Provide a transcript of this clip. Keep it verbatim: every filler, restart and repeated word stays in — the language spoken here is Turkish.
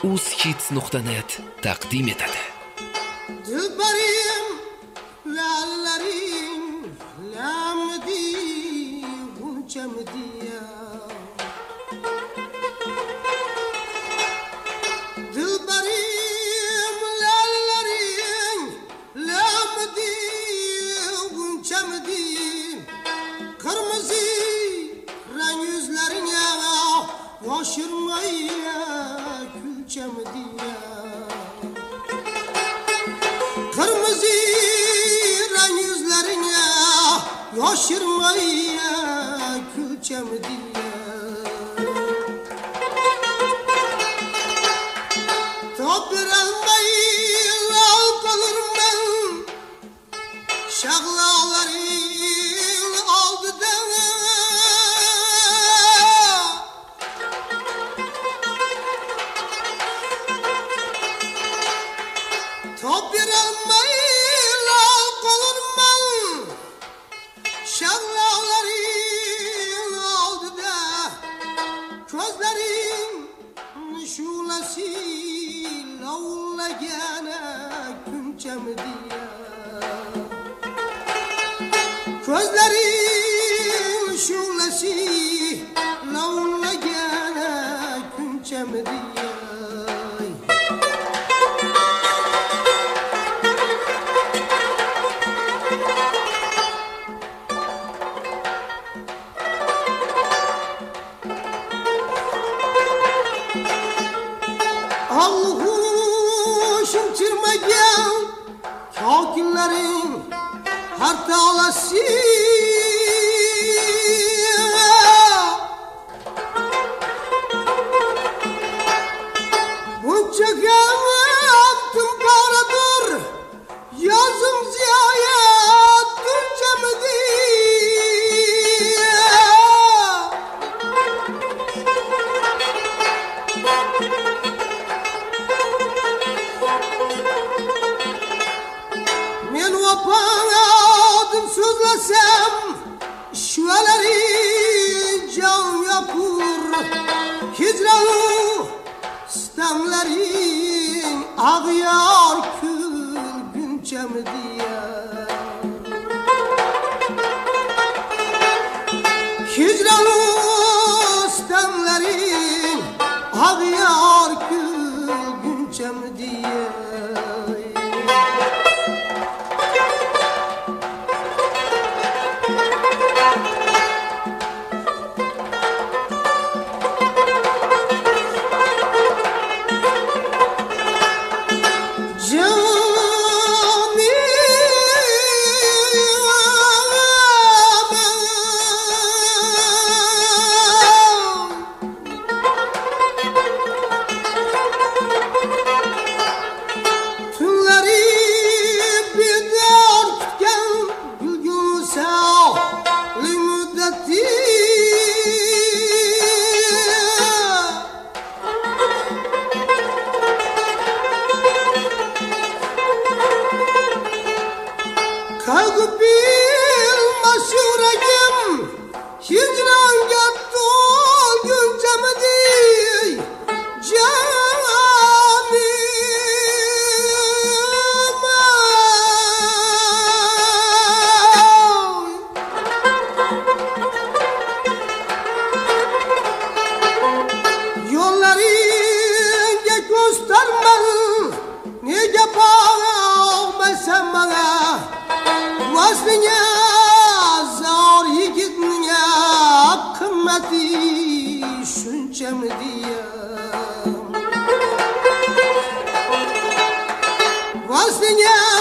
uzhits nuqta net taqdim etadi. Dilbarim, lallarim, lamdi, g'unchamdiya. Dilbarim, lallarim, lamdi, g'unchamdi. Kırmızı renk yüzlerine yaşırmaya külçemdiya. Kırmızı renk yüzlerine yaşırmaya külçem diye. Tabir almayı al kalırım ben, şağlaların aldı da. Tabir almayı al kalırım ben, şağlaların aldı da. Gözlerin şulası lavla gene külçem diye. Gözlerin şulası lavla gene külçem diye. Allah'uşum çırmayan kâkinlerin her talası. Bunca yaptım karadır, yazım ziyayet düncemdi. Men vapadım sözlesem, şüveleri can yapur. Hicranı stemlerin ağyar kül günçem diye. Hicranı stemlerin ağyar kül günçem diye. Kalkıp bilmez yüreğim, hicran yattı güncemdi canım. Yolların geç göstermem, nece bağırmaysan bana. Vaslıya zor yigitniya kımmeti şunçam diye. Vaslıya